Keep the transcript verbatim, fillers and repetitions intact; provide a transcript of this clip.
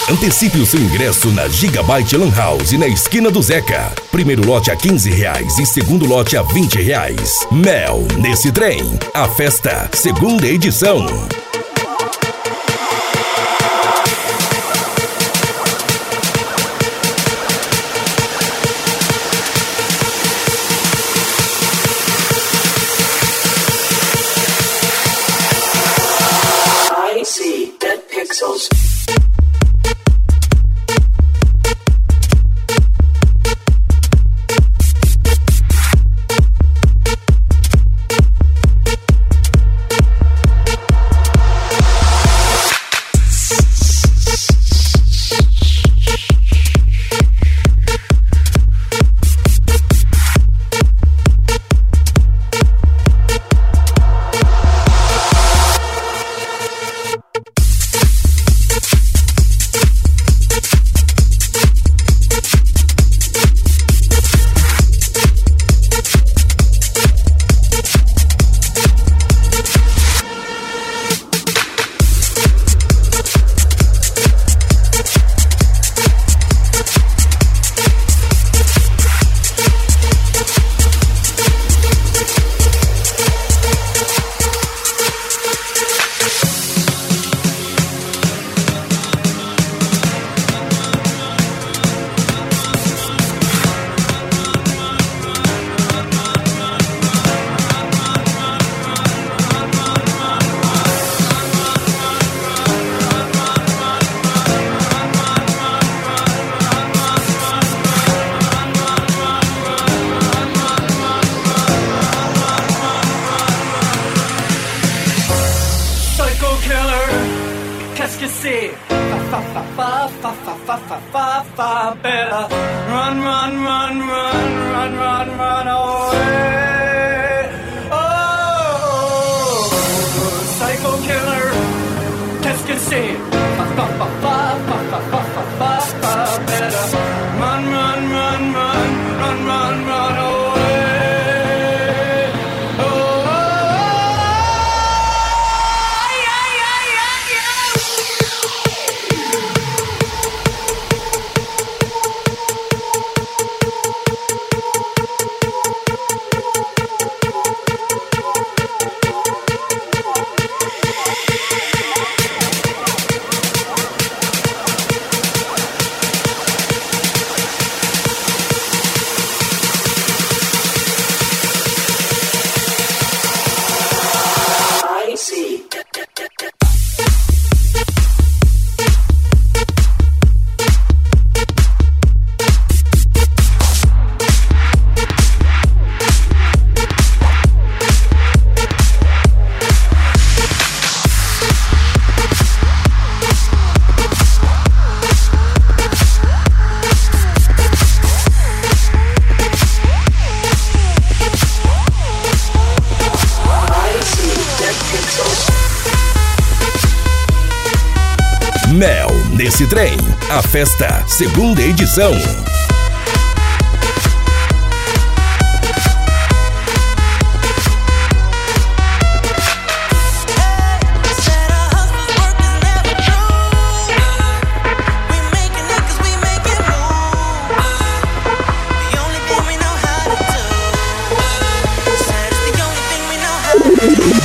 Antecipe o seu ingresso na Gigabyte Lan House, na esquina do Zeca. Primeiro lote a quinze reais e segundo lote a vinte reais. Mel nesse trem. A festa, segunda edição. I see dead pixels. Qu'est-ce que c'est? Fa fa fa fa fa fa fa fa fa better run run run run run run run away. Oh, psycho killer. Qu'est-ce que c'est? Fa fa fa fa fa fa fa fa fa fa better run run run run run run run away. Mel nesse trem. A festa, segunda edição.